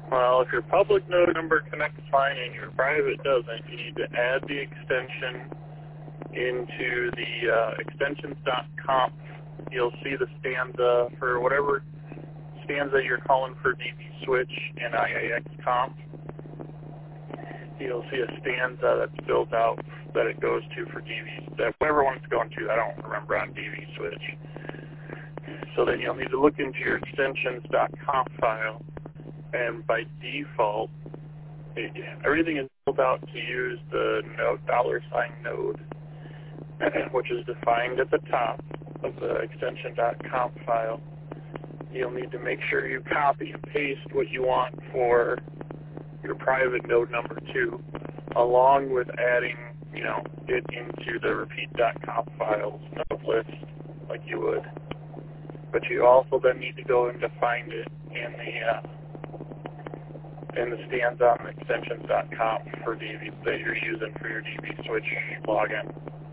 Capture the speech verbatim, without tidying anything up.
Well, if your public node number connects fine and your private doesn't, you need to add the extension into the uh, extensions.conf. You'll see the stanza for whatever stanza you're calling for D B switch in I A X conf. You'll see a stanza that's built out that it goes to for D V, that whatever one it's going to, I don't remember on D V switch. So then you'll need to look into your extensions.conf file, and by default, it, everything is built out to use the node, dollar sign node, which is defined at the top of the extension.conf file. You'll need to make sure you copy and paste what you want for your private node number two, along with adding, you know, it into the repeat.conf files node list like you would. But you also then need to go and define it in the uh, in the stanza on extensions.conf for D V that you're using for your D V switch login.